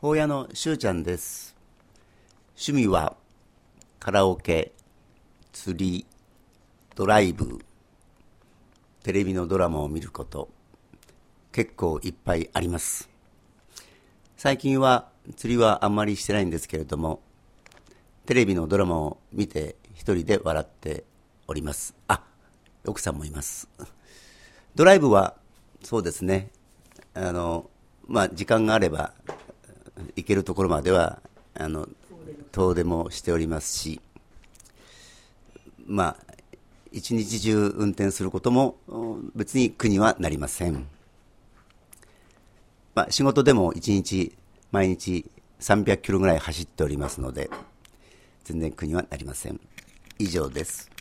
法屋のしゅうちゃんです。趣味はカラオケ、釣り、ドライブ、テレビのドラマを見ること、結構いっぱいあります。最近は釣りはあんまりしてないんですけれども、テレビのドラマを見て一人で笑っております。奥さんもいます。ドライブはそうですね、時間があれば行けるところまでは遠出もしておりますし、一日中運転することも別に苦にはなりません。仕事でも毎日300キロぐらい走っておりますので、全然苦にはなりません。以上です。